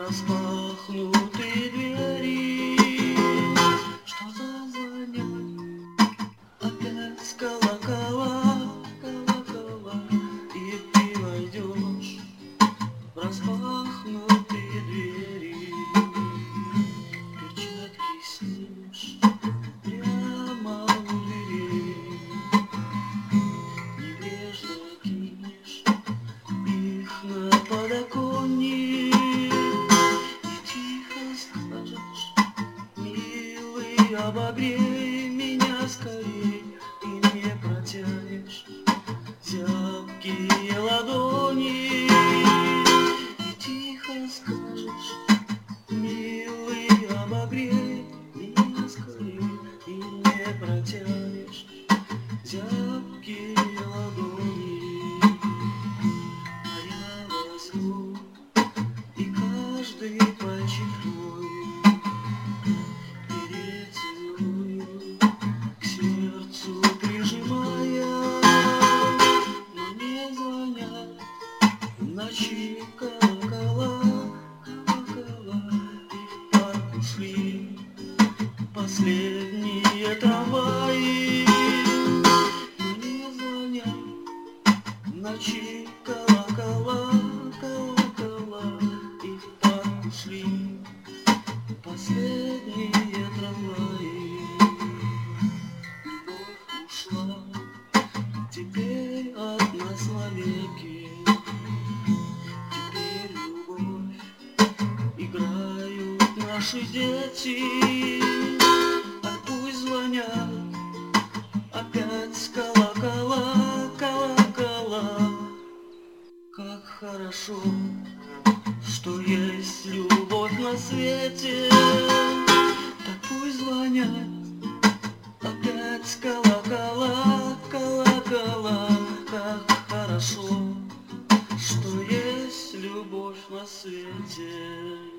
распахнутые двери. Что зазвонят опять колокола, колокола, и ты войдешь в распахнутые двери. Перчатки снимешь прямо у дверей, небрежно кинешь их на подоконник и тихо скажешь: милый, обогрей меня скорей, и не протянешь зябкие ладони. И тихо скажешь: милый, обогрей меня скорей, и не протянешь зябкие ладони. А я возьму и каждый пальчик твой перецелую, к сердцу прижимая. Но не звонят в ночи колокола, колокола, и в парк ушли последние трамваи. Но не звонят в ночи колокола, колокола, и в парк ушли последние трамваи. Любовь ушла теперь от нас навеки. Теперь любовь играют наши дети. А пусть звонят опять колокола, колокола. Как хорошо, что есть любовь на свете. Так пусть звонят опять колокола, колокола. Как хорошо, что есть любовь на свете.